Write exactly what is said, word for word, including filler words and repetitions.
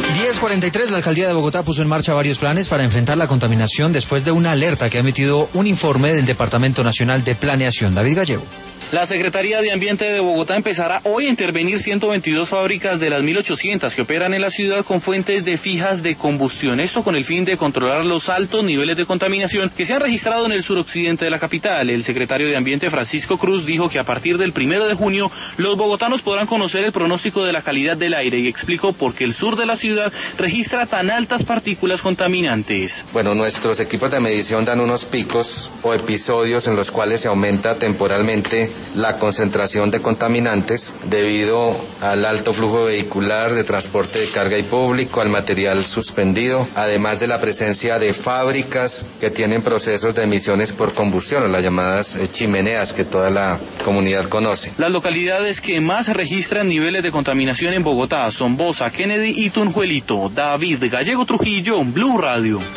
diez cuarenta y tres, la alcaldía de Bogotá puso en marcha varios planes para enfrentar la contaminación después de una alerta que ha emitido un informe del Departamento Nacional de Planeación. David Gallego. La Secretaría de Ambiente de Bogotá empezará hoy a intervenir ciento veintidós fábricas de las mil ochocientas que operan en la ciudad con fuentes de fijas de combustión. Esto con el fin de controlar los altos niveles de contaminación que se han registrado en el suroccidente de la capital. El secretario de Ambiente, Francisco Cruz, dijo que a partir del primero de junio los bogotanos podrán conocer el pronóstico de la calidad del aire y explicó por qué el sur de la ciudad registra tan altas partículas contaminantes. Bueno, nuestros equipos de medición dan unos picos o episodios en los cuales se aumenta temporalmente la concentración de contaminantes debido al alto flujo vehicular de transporte de carga y público, al material suspendido, además de la presencia de fábricas que tienen procesos de emisiones por combustión, o las llamadas chimeneas que toda la comunidad conoce. Las localidades que más registran niveles de contaminación en Bogotá son Bosa, Kennedy y Tunjuelito. David Gallego Trujillo, Blue Radio.